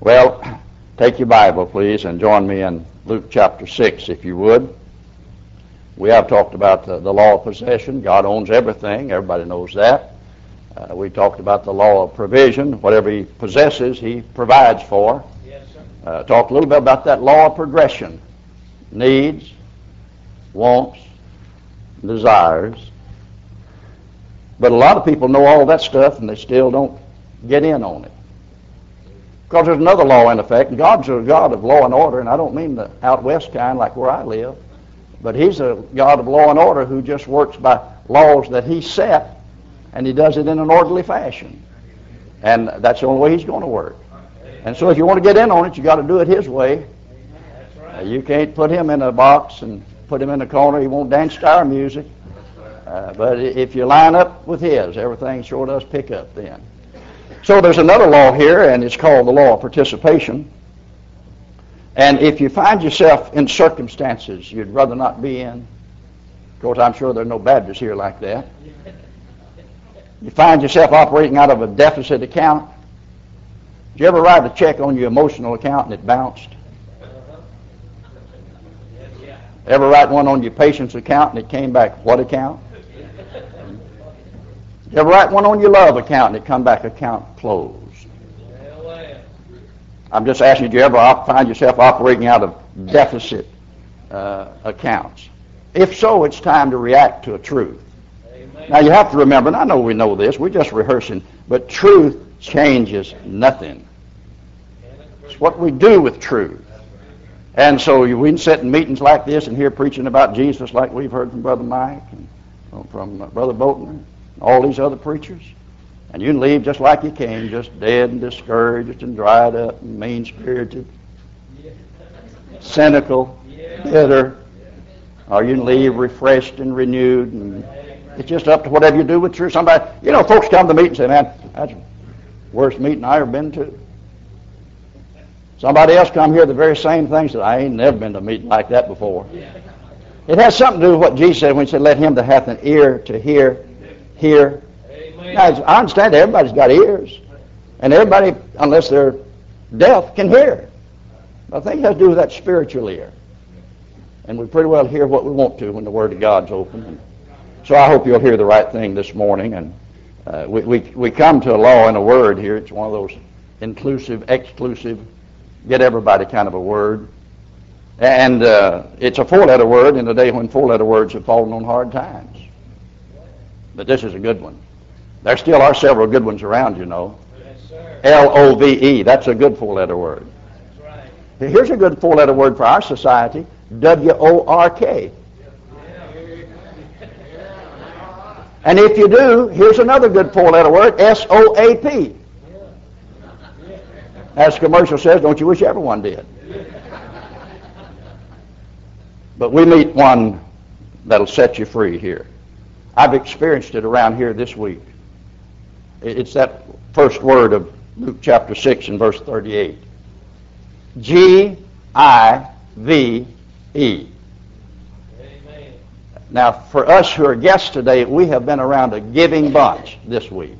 Well, take your Bible, please, and join me in Luke chapter 6, if you would. We have talked about the law of possession. God owns everything. Everybody knows that. We talked about the law of provision. Whatever He possesses, He provides for. Yes, sir. Talked a little bit about that law of progression. Needs, wants, desires. But a lot of people know all that stuff, and they still don't get in on it. Because there's another law in effect. God's a God of law and order, and I don't mean the out west kind like where I live, but He's a God of law and order who just works by laws that He set, and He does it in an orderly fashion. And that's the only way He's going to work. And so if you want to get in on it, you got to do it His way. You can't put Him in a box and put Him in a corner. He won't dance to our music. But if you line up with His, everything sure does pick up then. So there's another law here, and it's called the law of participation. And if you find yourself in circumstances you'd rather not be in, of course I'm sure there are no Baptists here like that. You find yourself operating out of a deficit account. Did you ever write a check on your emotional account and it bounced? Ever write one on your patience account and it came back what account? You ever write one on your love account and it come back account closed? I'm just asking, do you ever find yourself operating out of deficit accounts? If so, it's time to react to a truth. Amen. Now you have to remember, and I know we know this, we're just rehearsing, but truth changes nothing. It's what we do with truth. And so we can sit in meetings like this and hear preaching about Jesus like we've heard from Brother Mike and from Brother Bolton, all these other preachers, and you can leave just like you came, just dead and discouraged and dried up and mean-spirited, cynical, bitter, or you can leave refreshed and renewed, and it's just up to whatever you do with truth. Somebody, folks come to the meeting and say, man, that's the worst meeting I ever been to. Somebody else come here, the very same thing, said, I ain't never been to a meeting like that before. It has something to do with what Jesus said when He said, let him that hath an ear to hear. Now, I understand everybody's got ears, and everybody, unless they're deaf, can hear. But I think it has to do with that spiritual ear. And we pretty well hear what we want to when the Word of God's open. And so I hope you'll hear the right thing this morning. And we come to a law and a word here. It's one of those inclusive, exclusive, get everybody kind of a word. And it's a four-letter word in a day when four-letter words have fallen on hard times. But this is a good one. There still are several good ones around, Yes, sir. Love, that's a good four-letter word. That's right. Here's a good four-letter word for our society, WORK. And if you do, here's another good four-letter word, SOAP. As the commercial says, don't you wish everyone did? But we meet one that'll set you free here. I've experienced it around here this week. It's that first word of Luke chapter 6 and verse 38. Give. Amen. Now, for us who are guests today, we have been around a giving bunch this week.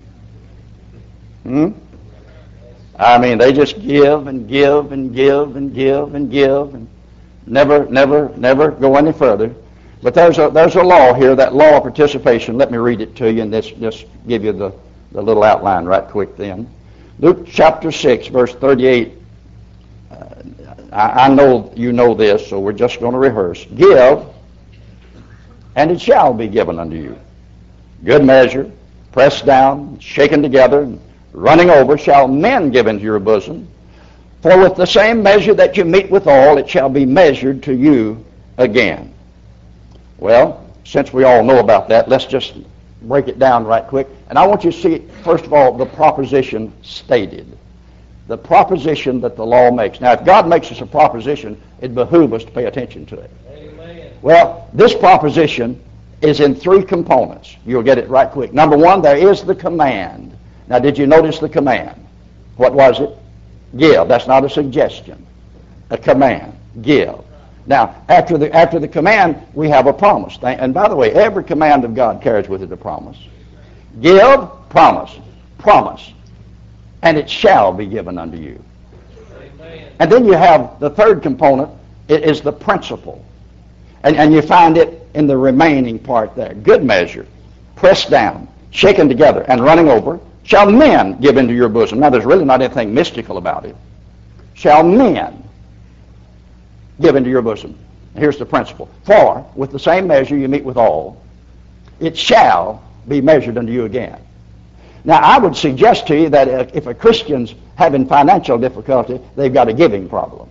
I mean, they just give and give and give and give and give and never go any further. But there's a law here, that law of participation. Let me read it to you and just give you the little outline right quick then. Luke chapter 6, verse 38. I know you know this, so we're just going to rehearse. Give, and it shall be given unto you. Good measure, pressed down, shaken together, and running over, shall men give into your bosom. For with the same measure that you meet withal, it shall be measured to you again. Well, since we all know about that, let's just break it down right quick. And I want you to see, first of all, the proposition stated. The proposition that the law makes. Now, if God makes us a proposition, it behooves us to pay attention to it. Amen. Well, this proposition is in three components. You'll get it right quick. Number one, there is the command. Now, did you notice the command? What was it? Give. That's not a suggestion. A command. Give. Now, after the command, we have a promise. And by the way, every command of God carries with it a promise. Give, promise, promise, and it shall be given unto you. And then you have the third component, it is the principle. And you find it in the remaining part there. Good measure, pressed down, shaken together, and running over, shall men give into your bosom. Now, there's really not anything mystical about it. Shall men give into your bosom. Here's the principle. For with the same measure you meet withal, it shall be measured unto you again. Now, I would suggest to you that if a Christian's having financial difficulty, they've got a giving problem.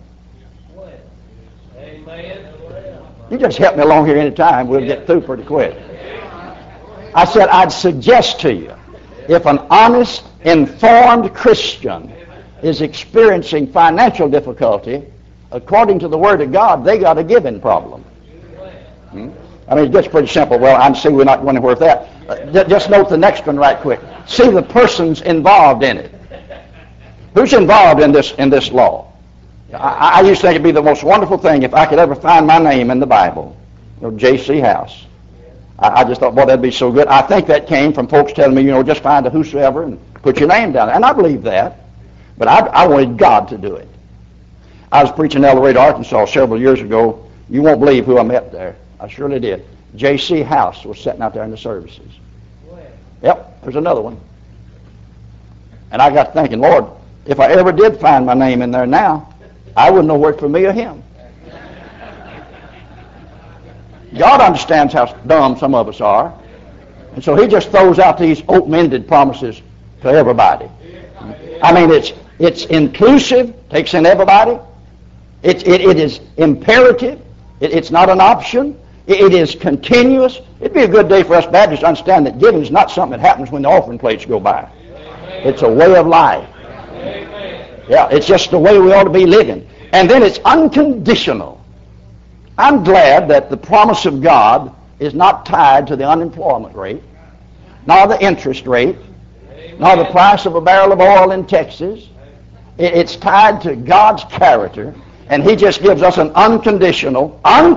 You just help me along here any time. We'll get through pretty quick. I said I'd suggest to you, if an honest, informed Christian is experiencing financial difficulty, according to the Word of God, they got a giving problem. I mean, it gets pretty simple. Well, I see we're not going anywhere with that. Just note the next one right quick. See the persons involved in it. Who's involved in this law? I used to think it'd be the most wonderful thing if I could ever find my name in the Bible. J.C. House. I just thought, boy, that'd be so good. I think that came from folks telling me, just find a whosoever and put your name down. And I believe that. But I wanted God to do it. I was preaching in El Dorado, Arkansas several years ago. You won't believe who I met there. I surely did. J.C. House was sitting out there in the services. Yep, there's another one. And I got thinking, Lord, if I ever did find my name in there now, I wouldn't know where for me or him. God understands how dumb some of us are. And so he just throws out these open-ended promises to everybody. I mean, it's inclusive, takes in everybody. It is imperative. It's not an option. It is continuous. It'd be a good day for us Baptists to understand that giving is not something that happens when the offering plates go by. It's a way of life. Yeah, it's just the way we ought to be living. And then it's unconditional. I'm glad that the promise of God is not tied to the unemployment rate, nor the interest rate, nor the price of a barrel of oil in Texas. It's tied to God's character, and he just gives us an unconditional,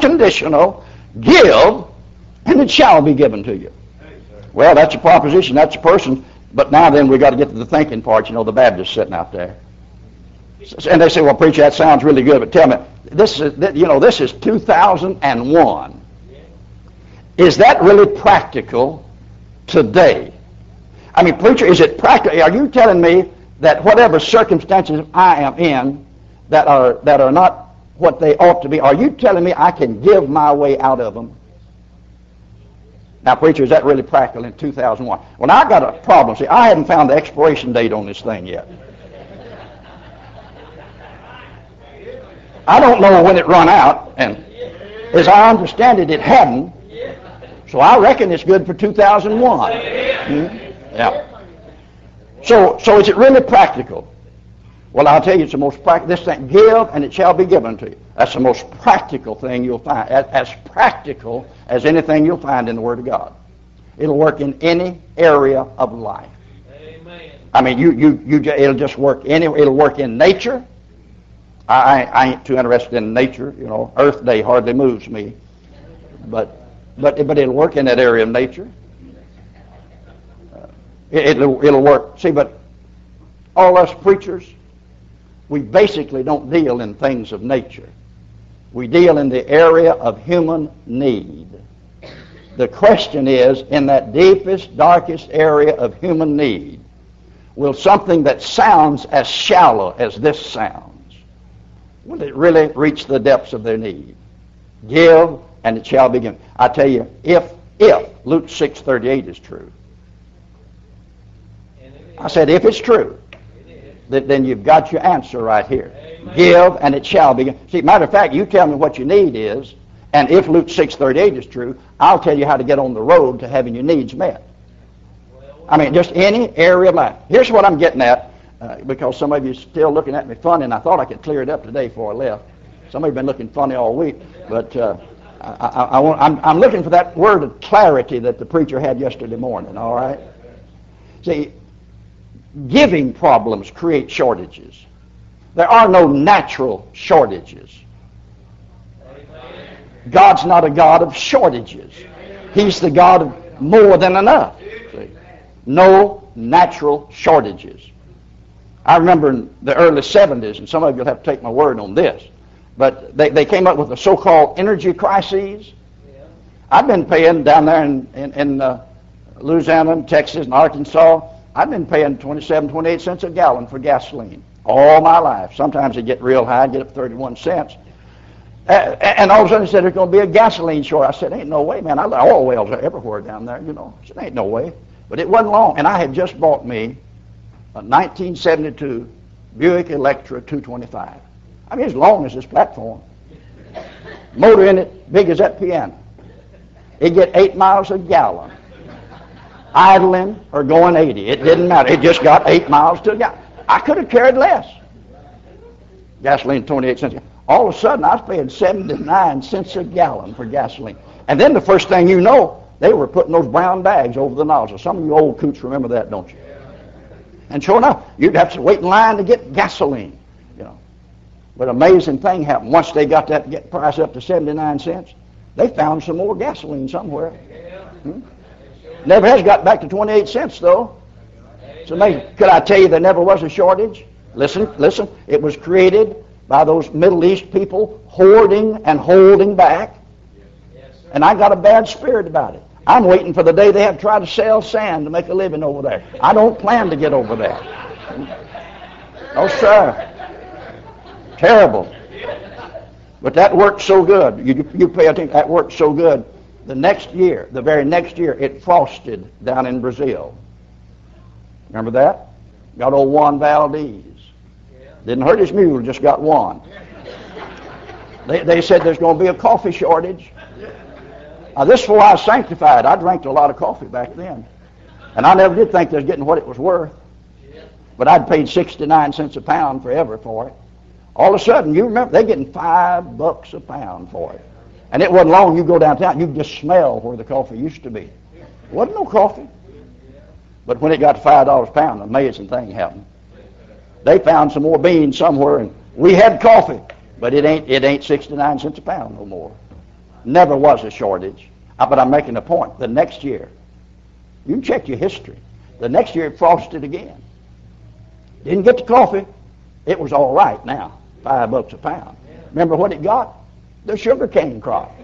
give, and it shall be given to you. Well, that's a proposition, that's a person, but now then we've got to get to the thinking part, the Baptists sitting out there. And they say, well, preacher, that sounds really good, but tell me, this is 2001. Is that really practical today? I mean, preacher, is it practical? Are you telling me that whatever circumstances I am in that are not what they ought to be, are you telling me I can give my way out of them? Now, preacher, is that really practical in 2001? Well, now I've got a problem. See, I haven't found the expiration date on this thing yet. I don't know when it run out, and as I understand it, it hadn't. So I reckon it's good for 2001. Yeah. So is it really practical? Well, I'll tell you, it's the most practical. This thing, give and it shall be given to you. That's the most practical thing you'll find. As practical as anything you'll find in the Word of God. It'll work in any area of life. Amen. I mean, it'll just work anywhere. It'll work in nature. I ain't too interested in nature. Earth Day hardly moves me. But it'll work in that area of nature. It'll work. See, but all us preachers, we basically don't deal in things of nature. We deal in the area of human need. The question is, in that deepest, darkest area of human need, will something that sounds as shallow as this sounds, will it really reach the depths of their need? Give, and it shall be given. I tell you, if Luke 6:38 is true, I said if it's true, then you've got your answer right here. Amen. Give, and it shall be given. See, matter of fact, you tell me what your need is, and if Luke 6:38 is true, I'll tell you how to get on the road to having your needs met. I mean, just any area of life. Here's what I'm getting at. Because some of you are still looking at me funny, and I thought I could clear it up today before I left. Some of you have been looking funny all week, but I'm looking for that word of clarity that the preacher had yesterday morning, all right? See, giving problems create shortages. There are no natural shortages. God's not a God of shortages. He's the God of more than enough. See? No natural shortages. I remember in the early 70s, and some of you will have to take my word on this, but they came up with the so-called energy crises. I've been paying down there in Louisiana and Texas and Arkansas, I've been paying 27, 28 cents a gallon for gasoline all my life. Sometimes they get real high, get up 31 cents. And all of a sudden they said there's going to be a gasoline short. I said, ain't no way, man. Oil wells are everywhere down there, you know. I said, ain't no way. But it wasn't long. And I had just bought me a 1972 Buick Electra 225. I mean, as long as this platform. Motor in it, big as that piano. It get 8 miles a gallon. Idling or going 80. It didn't matter. It just got 8 miles to a gallon. I could have carried less. Gasoline, 28 cents. All of a sudden, I was paying 79 cents a gallon for gasoline. And then the first thing you know, they were putting those brown bags over the nozzle. Some of you old coots remember that, don't you? And sure enough, you'd have to wait in line to get gasoline, you know. But an amazing thing happened. Once they got that price up to 79 cents, they found some more gasoline somewhere. Never has got back to 28 cents, though. It's amazing. Could I tell you there never was a shortage? Listen. It was created by those Middle East people hoarding and holding back. And I got a bad spirit about it. I'm waiting for the day they have to try to sell sand to make a living over there. I don't plan to get over there. No, sir. Terrible. But that worked so good. You pay attention. That worked so good. The very next year, it frosted down in Brazil. Remember that? Got old Juan Valdez. Didn't hurt his mule, just got one. They said there's going to be a coffee shortage. Now, this is before I was sanctified. I drank a lot of coffee back then. And I never did think they was getting what it was worth. But I'd paid 69 cents a pound forever for it. All of a sudden, you remember, they're getting $5 a pound for it. And it wasn't long, you go downtown, you could just smell where the coffee used to be. There wasn't no coffee. But when it got to $5 a pound, an amazing thing happened. They found some more beans somewhere, and we had coffee. But it ain't 69 cents a pound no more. Never was a shortage. But I'm making a point. The next year, you can check your history. The next year it frosted again. Didn't get the coffee. It was all right now, $5 a pound. Remember what it got? The sugar cane crop.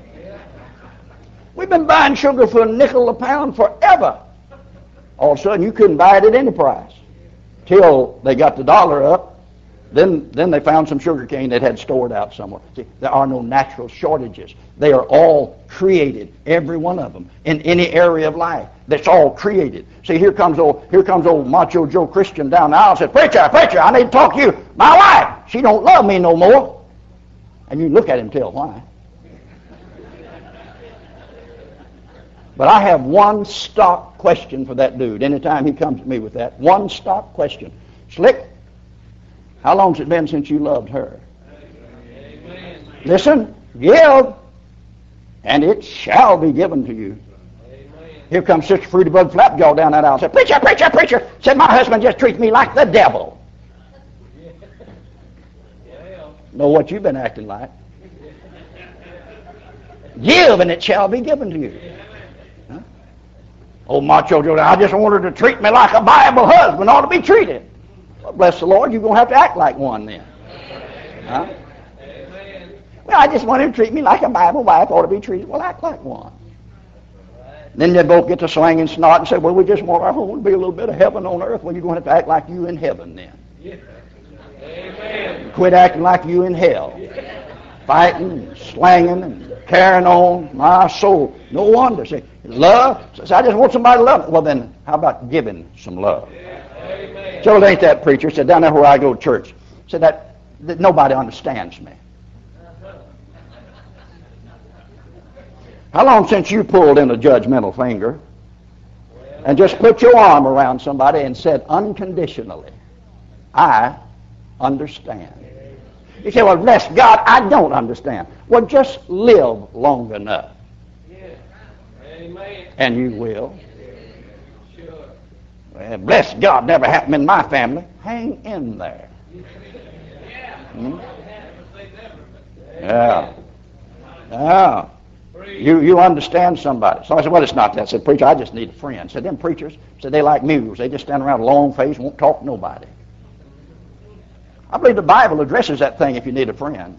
We've been buying sugar for a nickel a pound forever. All of a sudden, you couldn't buy it at any price. Till they got the dollar up. Then they found some sugar cane that had stored out somewhere. See, there are no natural shortages. They are all created, every one of them, in any area of life. That's all created. See, here comes old Macho Joe Christian down the aisle and says, Preacher, I need to talk to you. My wife, she don't love me no more. And you look at him and tell why. But I have one stock question for that dude anytime he comes to me with that. One stock question. Slick, how long's it been since you loved her? Amen. Listen, give, and it shall be given to you. Amen. Here comes Sister Fruity Bud Flapjaw down that aisle and said, Preacher, said my husband just treats me like the devil. Know what you've been acting like. Give, and it shall be given to you. Huh? Old Macho Joe, I just want her to treat me like a Bible husband ought to be treated. Well, bless the Lord, you're going to have to act like one then. Huh? Well, I just want him to treat me like a Bible wife ought to be treated. Well, act like one. Then they both get to slanging snot and say, well, we just want our home to be a little bit of heaven on earth. Well, you're going to have to act like you in heaven then. Amen. Quit acting like you in hell. Fighting and slanging and carrying on. My soul. No wonder. Say, love. Says, I just want somebody to love me. Well, then, how about giving some love? Amen. So it ain't that preacher. Said, down there where I go to church. Said that nobody understands me. How long since you pulled in a judgmental finger and just put your arm around somebody and said unconditionally, I understand. You say, well, bless God, I don't understand. Well, just live long enough. And you will. Well, bless God, never happened in my family. Hang in there. Yeah. Yeah. You understand somebody. So I said, well, it's not that. I said, preacher, I just need a friend. I said, them preachers, said they like mules. They just stand around with a long face and won't talk to nobody. I believe the Bible addresses that thing if you need a friend.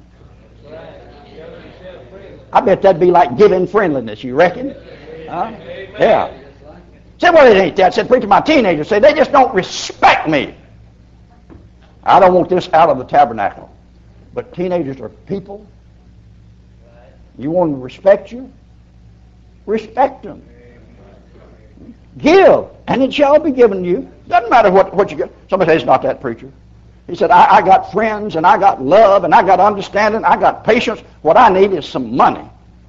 I bet that'd be like giving friendliness, you reckon? Huh? Yeah. Said, well, it ain't that. Said, preacher, my teenagers say they just don't respect me. I don't want this out of the tabernacle. But teenagers are people. You want them to respect you? Respect them. Give, and it shall be given you. Doesn't matter what you get. Somebody says, it's not that, preacher. He said, I got friends, and I got love, and I got understanding, I got patience. What I need is some money.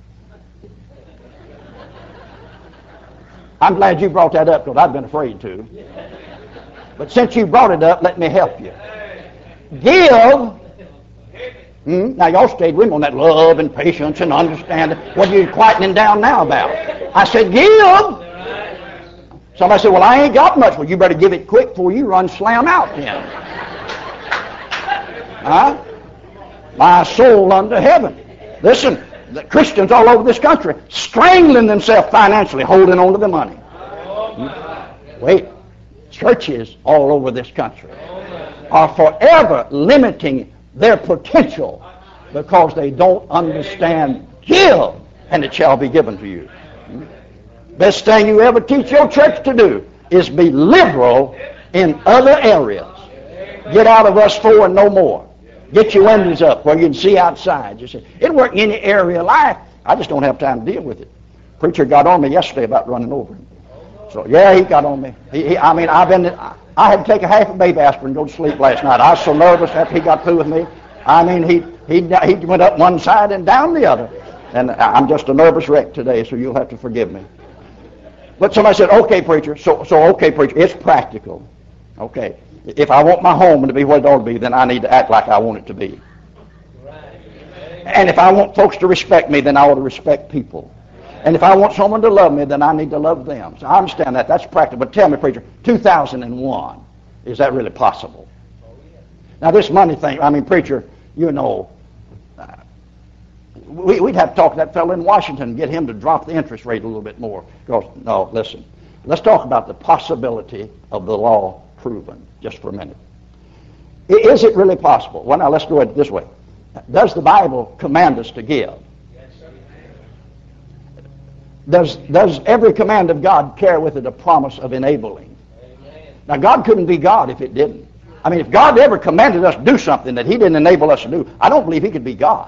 I'm glad you brought that up, because I've been afraid to. But since you brought it up, let me help you. Give. Now, y'all stayed with me on that love and patience and understanding. What are you quietening down now about? I said, give. Somebody said, well, I ain't got much. Well, you better give it quick before you run slam out then. Huh? My soul unto heaven. Listen, the Christians all over this country strangling themselves financially, holding on to the money. Wait, churches all over this country are forever limiting their potential because they don't understand give, and it shall be given to you. Best thing you ever teach your church to do is be liberal in other areas. Get out of us four and no more. Get your windows up where you can see outside. You say, it'll work in any area of life. I just don't have time to deal with it. Preacher got on me yesterday about running over him. So, yeah, he got on me. I had to take a half a baby aspirin and go to sleep last night. I was so nervous after he got through with me. I mean, he went up one side and down the other. And I'm just a nervous wreck today, so you'll have to forgive me. But somebody said, okay, preacher. So okay, preacher, it's practical. Okay. If I want my home to be what it ought to be, then I need to act like I want it to be. And if I want folks to respect me, then I ought to respect people. And if I want someone to love me, then I need to love them. So I understand that. That's practical. But tell me, preacher, 2001, is that really possible? Now, this money thing, I mean, preacher, you know, we'd have to talk to that fellow in Washington and get him to drop the interest rate a little bit more. Because, no, listen, let's talk about the possibility of the law proven just for a minute. Is it really possible? Well, now, let's go this way. Does the Bible command us to give? Does every command of God carry with it a promise of enabling? Now, God couldn't be God if it didn't. I mean, if God ever commanded us to do something that he didn't enable us to do, I don't believe he could be God.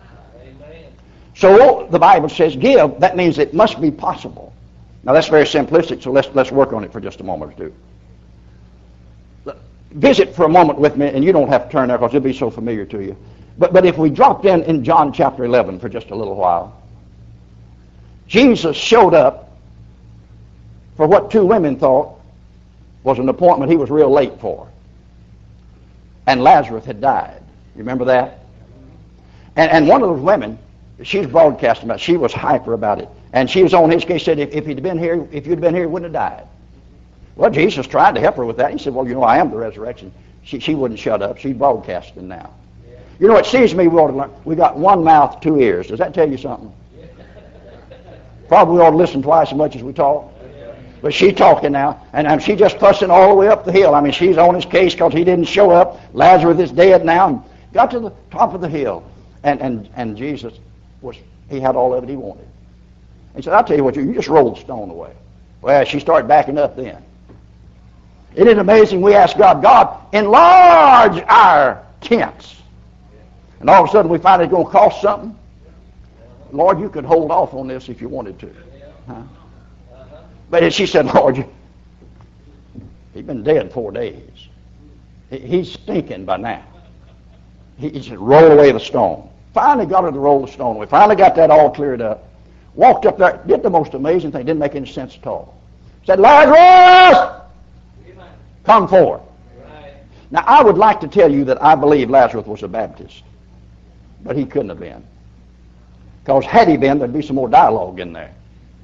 So the Bible says give. That means it must be possible. Now, that's very simplistic, so let's work on it for just a moment or two. Visit for a moment with me, and you don't have to turn there because it'll be so familiar to you. But if we dropped in John chapter 11 for just a little while, Jesus showed up for what two women thought was an appointment he was real late for. And Lazarus had died. You remember that? And one of those women, she's broadcasting about it. She was hyper about it. And she was on his case, said, if you'd been here, he wouldn't have died. Well, Jesus tried to help her with that. He said, well, you know, I am the resurrection. She wouldn't shut up. She's broadcasting now. Yeah. You know, it seems to me we ought to learn. We got one mouth, two ears. Does that tell you something? Probably ought to listen twice as much as we talk. But she's talking now, and she's just fussing all the way up the hill. I mean, she's on his case because he didn't show up. Lazarus is dead now, and got to the top of the hill. And Jesus he had all of it he wanted. He said, I'll tell you what, you just roll the stone away. Well, she started backing up then. Isn't it amazing? We ask God, enlarge our tents. And all of a sudden we find it's going to cost something. Lord, you could hold off on this if you wanted to. Huh? But she said, Lord, he's been dead 4 days. He's stinking by now. He said, roll away the stone. Finally got her to roll the stone away. Finally got that all cleared up. Walked up there, did the most amazing thing. Didn't make any sense at all. Said, Lazarus, come forth. Now, I would like to tell you that I believe Lazarus was a Baptist. But he couldn't have been. Because had he been, there'd be some more dialogue in there.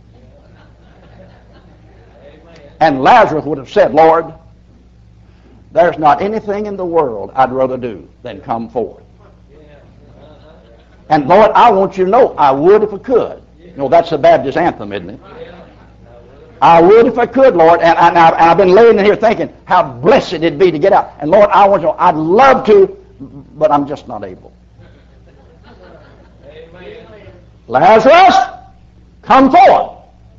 And Lazarus would have said, Lord, there's not anything in the world I'd rather do than come forth. And Lord, I want you to know I would if I could. You know, that's the Baptist anthem, isn't it? I would if I could, Lord. And I've been laying in here thinking how blessed it'd be to get out. And Lord, I want you to know, I'd love to, but I'm just not able. Amen. Lazarus, come forth.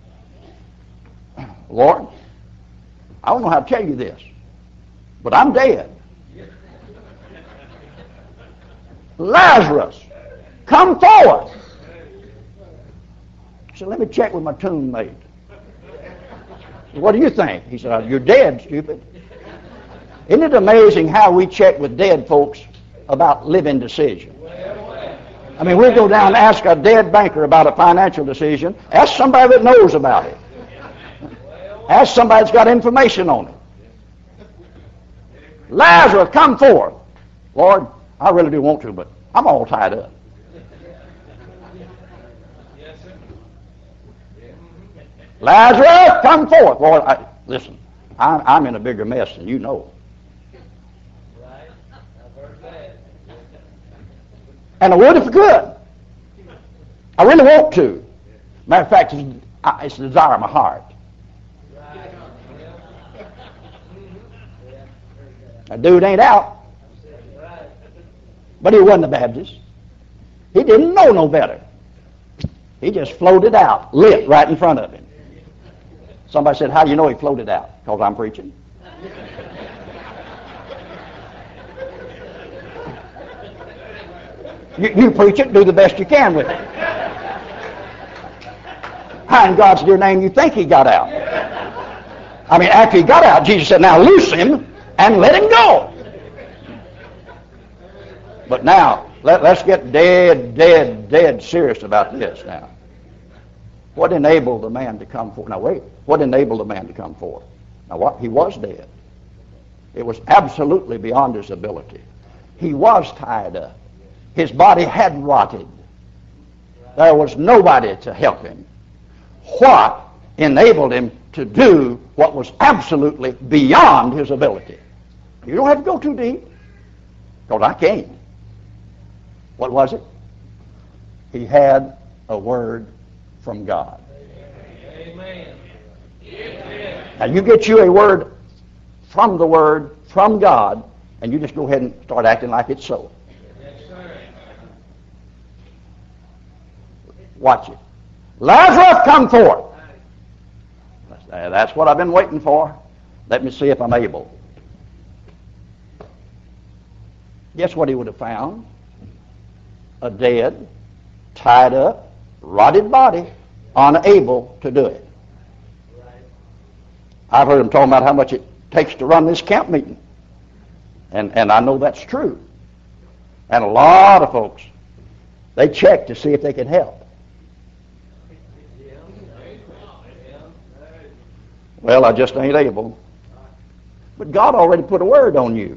Lord, I don't know how to tell you this, but I'm dead. Lazarus, come forth. I said, let me check with my tomb mate. What do you think? He said, you're dead, stupid. Isn't it amazing how we check with dead folks about living decisions? I mean, we'll go down and ask a dead banker about a financial decision. Ask somebody that knows about it. Ask somebody that's got information on it. Lazarus, come forth. Lord, I really do want to, but I'm all tied up. Lazarus, come forth. Lord, listen, I'm in a bigger mess than you know. Right. I've heard that. And I would if I could. I really want to. Matter of fact, it's the desire of my heart. Right. That dude ain't out. Right. But he wasn't a Baptist. He didn't know no better. He just floated out, lit right in front of him. Somebody said, how do you know he floated out? Because I'm preaching. You preach it, do the best you can with it. How in God's dear name you think he got out? I mean, after he got out, Jesus said, now loose him and let him go. But now, let's get dead serious about this now. What enabled the man to come forth? Now wait, what enabled the man to come forth? Now what? He was dead. It was absolutely beyond his ability. He was tied up. His body had rotted. There was nobody to help him. What enabled him to do what was absolutely beyond his ability? You don't have to go too deep, because I can't. What was it? He had a word from God. Amen. Now you get you a word from the Word, from God, and you just go ahead and start acting like it's so. Yes, sir. Watch it. Lazarus, come forth. That's what I've been waiting for. Let me see if I'm able. Guess what he would have found? A dead, tied up, rotted body, unable to do it. I've heard them talking about how much it takes to run this camp meeting. And I know that's true. And a lot of folks, they check to see if they can help. Well, I just ain't able. But God already put a word on you.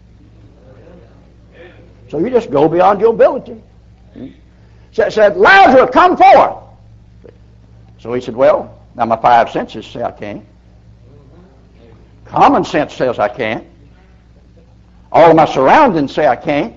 So you just go beyond your ability. Said, Lazarus, come forth. So he said, well, now my five senses say I can't. Common sense says I can't. All of my surroundings say I can't.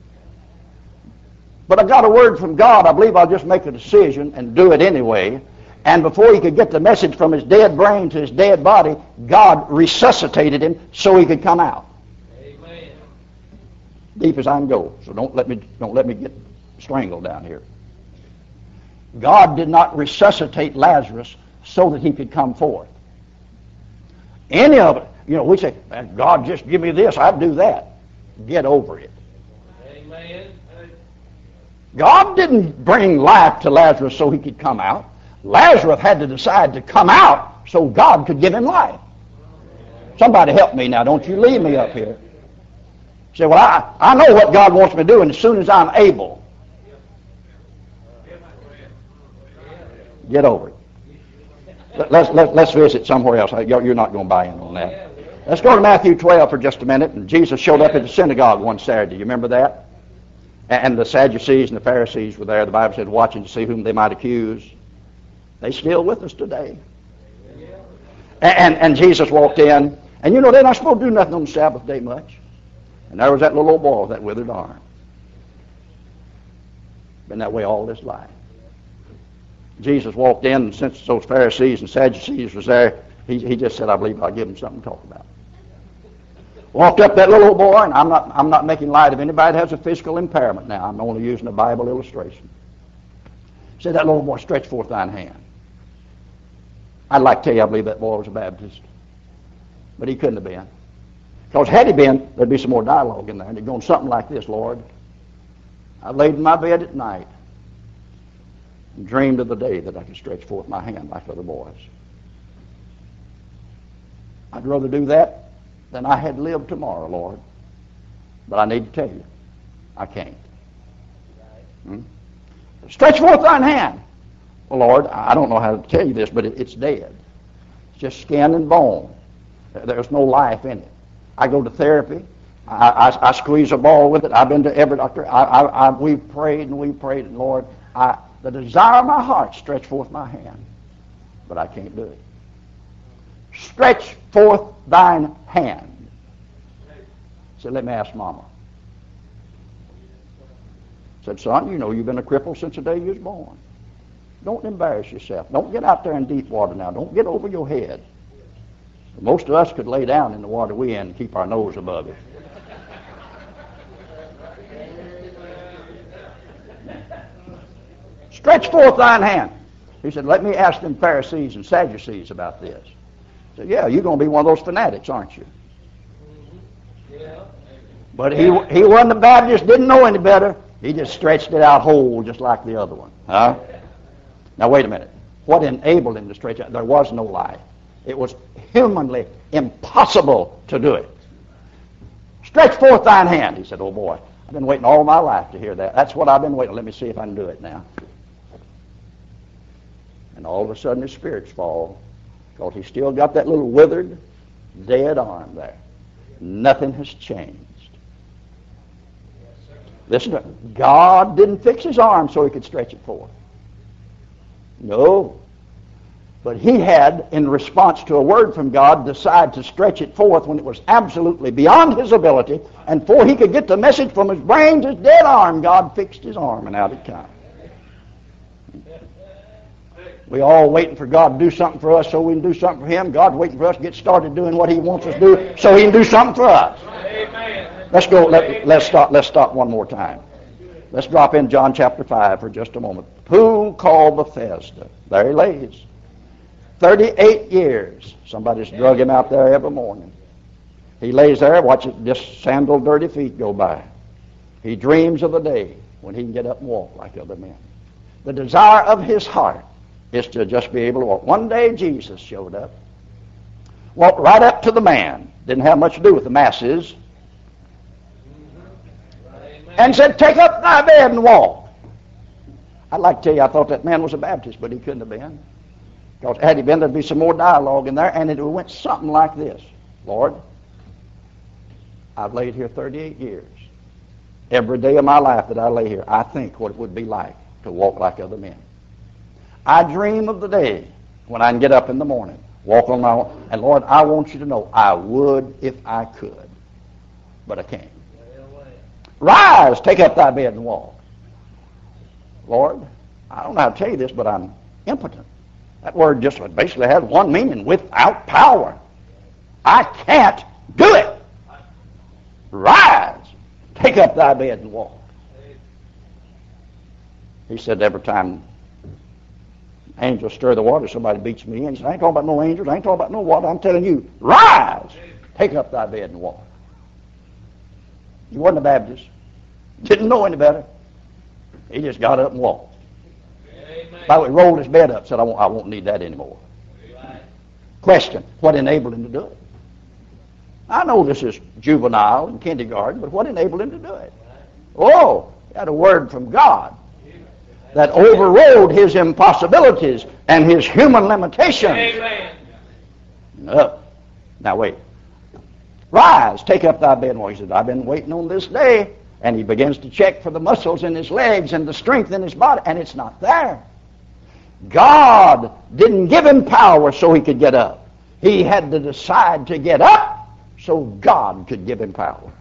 But I got a word from God. I believe I'll just make a decision and do it anyway. And before he could get the message from his dead brain to his dead body, God resuscitated him so he could come out. Amen. Deep as I can go. So don't let me get strangled down here. God did not resuscitate Lazarus so that he could come forth. Any of it, we say, God, just give me this, I'd do that. Get over it. Amen. God didn't bring life to Lazarus so he could come out. Lazarus had to decide to come out so God could give him life. Somebody help me now. Don't you leave me up here. Say, well, I know what God wants me to do, and as soon as I'm able, get over it. Let's visit somewhere else. You're not going to buy in on that. Let's go to Matthew 12 for just a minute. And Jesus showed up at the synagogue one Saturday. You remember that? And the Sadducees and the Pharisees were there. The Bible said, watching to see whom they might accuse. They're still with us today. And Jesus walked in. And they're not supposed to do nothing on the Sabbath day much. And there was that little old boy with that withered arm. Been that way all his life. Jesus walked in, and since those Pharisees and Sadducees was there, he just said, I believe I'll give them something to talk about. Walked up that little old boy, and I'm not making light of anybody that has a physical impairment now. I'm only using a Bible illustration. Said that little boy, stretch forth thine hand. I'd like to tell you I believe that boy was a Baptist. But he couldn't have been. Because had he been, there'd be some more dialogue in there. And it'd go something like this, Lord. I laid in my bed at night and dreamed of the day that I could stretch forth my hand like other boys. I'd rather do that than I had lived tomorrow, Lord. But I need to tell you, I can't. Stretch forth thine hand. Well, Lord, I don't know how to tell you this, but it's dead. It's just skin and bone. There's no life in it. I go to therapy. I squeeze a ball with it. I've been to every doctor. We've prayed, and Lord, the desire of my heart, stretch forth my hand. But I can't do it. Stretch forth thine hand. Said, let me ask Mama. Said, son, you know you've been a cripple since the day you was born. Don't embarrass yourself. Don't get out there in deep water now. Don't get over your head. Most of us could lay down in the water we in and keep our nose above it. Stretch forth thine hand. He said, let me ask them Pharisees and Sadducees about this. He said, yeah, you're going to be one of those fanatics, aren't you? But he wasn't a Baptist, didn't know any better. He just stretched it out whole just like the other one. Huh? Now, wait a minute. What enabled him to stretch out? There was no life. It was humanly impossible to do it. Stretch forth thine hand. He said, oh boy, I've been waiting all my life to hear that. That's what I've been waiting. Let me see if I can do it now. And all of a sudden his spirits fall because he's still got that little withered, dead arm there. Nothing has changed. Listen, God didn't fix his arm so he could stretch it forth. No. But he had, in response to a word from God, decided to stretch it forth when it was absolutely beyond his ability. And before he could get the message from his brain to his dead arm, God fixed his arm and out it came. We all waiting for God to do something for us so we can do something for him. God's waiting for us to get started doing what he wants us to do so he can do something for us. Amen. Let's go. Let's stop one more time. Let's drop in John chapter 5 for just a moment. Pool called Bethesda. There he lays. 38 years. Somebody's drug him out there every morning. He lays there, watches just sandal dirty feet go by. He dreams of the day when he can get up and walk like other men. The desire of his heart is to just be able to walk. One day Jesus showed up. Walked right up to the man. Didn't have much to do with the masses. And said, take up thy bed and walk. I'd like to tell you, I thought that man was a Baptist, but he couldn't have been. Because had he been, there'd be some more dialogue in there, and it went something like this. Lord, I've laid here 38 years. Every day of my life that I lay here, I think what it would be like to walk like other men. I dream of the day when I can get up in the morning, walk on my own, and Lord, I want you to know I would if I could, but I can't. Rise, take up thy bed and walk. Lord, I don't know how to tell you this, but I'm impotent. That word just basically has one meaning, without power. I can't do it. Rise, take up thy bed and walk. He said every time angels stir the water, somebody beats me in. He said, I ain't talking about no angels, I ain't talking about no water. I'm telling you, rise, take up thy bed and walk. He wasn't a Baptist. Didn't know any better. He just got up and walked. By the way, rolled his bed up, said, I won't need that anymore. Question, what enabled him to do it? I know this is juvenile and kindergarten, but what enabled him to do it? Oh, he had a word from God that overrode his impossibilities and his human limitations. Amen. No. Now wait. Rise, take up thy bed and walk. He said, I've been waiting on this day. And he begins to check for the muscles in his legs and the strength in his body, and it's not there. God didn't give him power so he could get up. He had to decide to get up so God could give him power.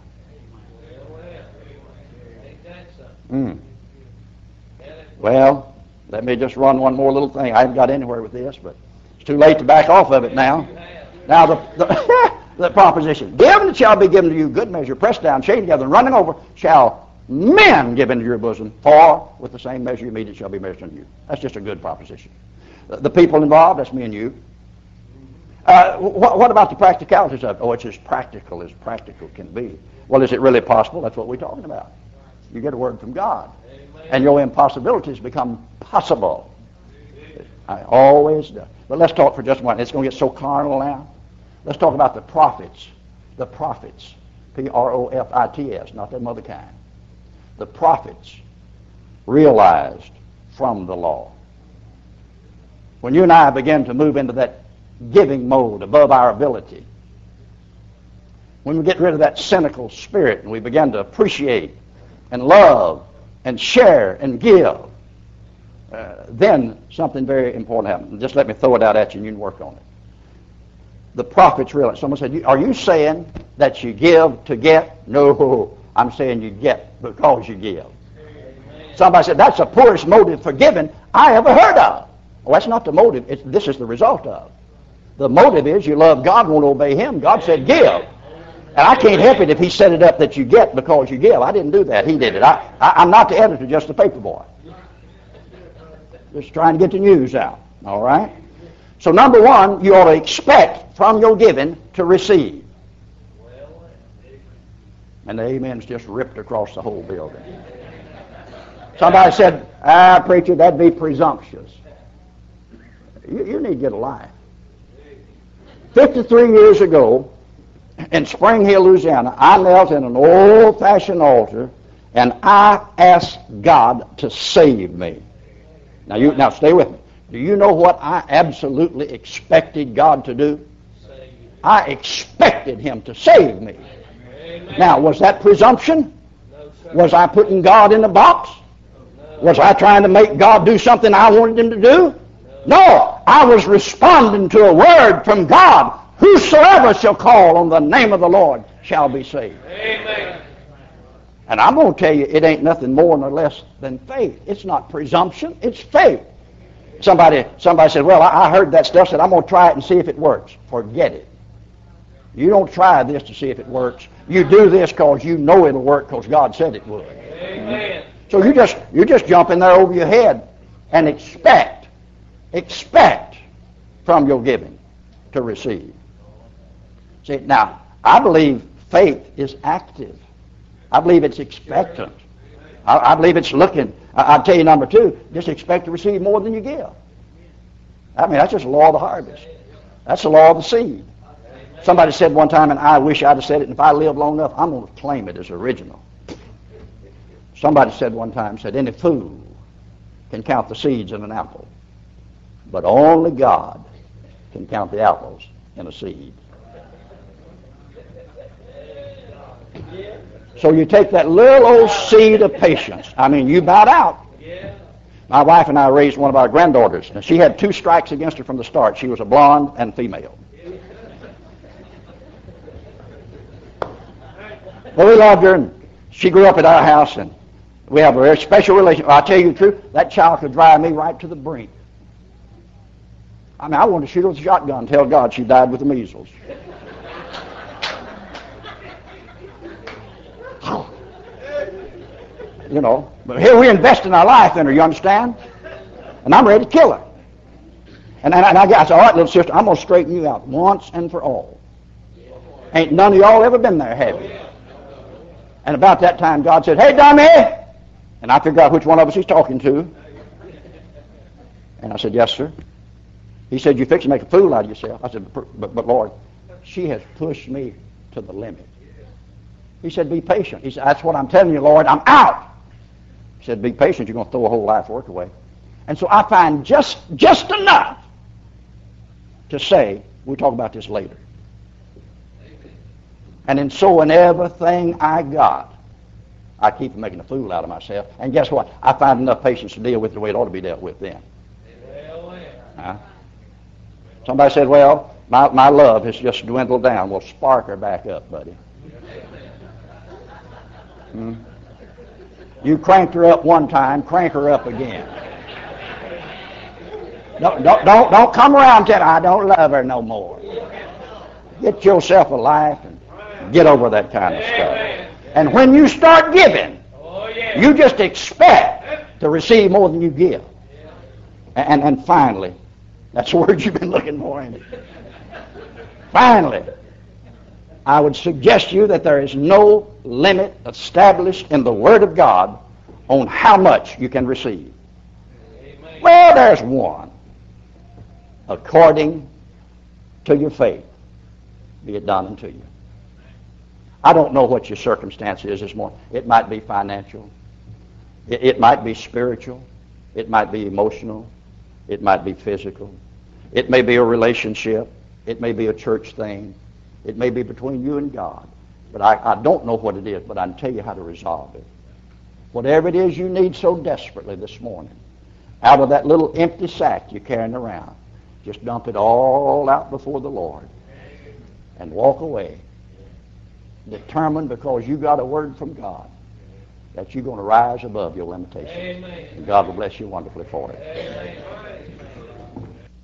Well, let me just run one more little thing. I haven't got anywhere with this, but it's too late to back off of it now. Now, the proposition. Give and it shall be given to you, good measure, pressed down, shaken together, and running over, shall men give into your bosom, for with the same measure you meet it shall be measured unto you. That's just a good proposition. The people involved, that's me and you. What about the practicalities of it? Oh, it's as practical can be. Well, is it really possible? That's what we're talking about. You get a word from God, and your impossibilities become possible. I always do. But let's talk for just a moment. It's going to get so carnal now. Let's talk about the prophets. The prophets. Profits, not them other kind. The prophets realized from the law. When you and I begin to move into that giving mode above our ability, when we get rid of that cynical spirit and we begin to appreciate and love and share and give, then something very important happens. Just let me throw it out at you and you can work on it. The prophets realized. Someone said, are you saying that you give to get? No, I'm saying you get because you give. Somebody said, that's the poorest motive for giving I ever heard of. Well, that's not the motive. This is the result of. The motive is you love God and won't obey Him. God said give. And I can't help it if He set it up that you get because you give. I didn't do that. He did it. I'm not the editor, just the paper boy. Just trying to get the news out. All right? So number one, you ought to expect from your giving to receive. And the amen's just ripped across the whole building. Somebody said, preacher, that'd be presumptuous. You need to get a life. 53 years ago, in Spring Hill, Louisiana, I knelt in an old-fashioned altar, and I asked God to save me. Now stay with me. Do you know what I absolutely expected God to do? I expected Him to save me. Now, was that presumption? Was I putting God in a box? Was I trying to make God do something I wanted Him to do? No, I was responding to a word from God. Whosoever shall call on the name of the Lord shall be saved. Amen. And I'm going to tell you, it ain't nothing more nor less than faith. It's not presumption, it's faith. Somebody said, well, I heard that stuff, said, I'm going to try it and see if it works. Forget it. You don't try this to see if it works. You do this because you know it'll work because God said it would. Amen. So you just jump in there over your head and expect from your giving to receive. See, now, I believe faith is active. I believe it's expectant. I believe it's looking. I'll tell you number two, just expect to receive more than you give. I mean, that's just the law of the harvest. That's the law of the seed. Somebody said one time, and I wish I'd have said it, and if I live long enough, I'm going to claim it as original. Somebody said one time, any fool can count the seeds in an apple, but only God can count the apples in a seed. So you take that little old seed of patience. I mean, you bowed out. My wife and I raised one of our granddaughters. Now, she had 2 strikes against her from the start. She was a blonde and female. Well, we loved her, and she grew up at our house, and we have a very special relationship. I'll tell you the truth, that child could drive me right to the brink. I mean, I wanted to shoot her with a shotgun and tell God she died with the measles. You know, but here we invest in our life in her, you understand? And I'm ready to kill her. And I said, all right, little sister, I'm going to straighten you out once and for all. Ain't none of y'all ever been there, have you? And about that time, God said, hey, dummy! And I figured out which one of us he's talking to. And I said, yes, sir. He said, you fix to make a fool out of yourself. I said, but Lord, she has pushed me to the limit. He said, be patient. He said, that's what I'm telling you, Lord, I'm out. He said, be patient, you're going to throw a whole life's work away. And so I find just enough to say, we'll talk about this later. And in sowing everything I got, I keep from making a fool out of myself. And guess what? I find enough patience to deal with it the way it ought to be dealt with then. Somebody said, well, my love has just dwindled down. Well, spark her back up, buddy. You cranked her up one time, crank her up again. Don't come around telling her I don't love her no more. Get yourself a life and get over that kind of stuff. Amen. And when you start giving, Oh, yeah. you just expect to receive more than you give. And finally, that's the word you've been looking for, ain't it? Finally, I would suggest to you that there is no limit established in the Word of God on how much you can receive. Amen. Well, there's one. According to your faith, be it done unto you. I don't know what your circumstance is this morning. It might be financial. It might be spiritual. It might be emotional. It might be physical. It may be a relationship. It may be a church thing. It may be between you and God. But I don't know what it is, but I can tell you how to resolve it. Whatever it is you need so desperately this morning, out of that little empty sack you're carrying around, just dump it all out before the Lord and walk away, determined because you got a word from God that you're going to rise above your limitations. Amen. And God will bless you wonderfully for it. Amen.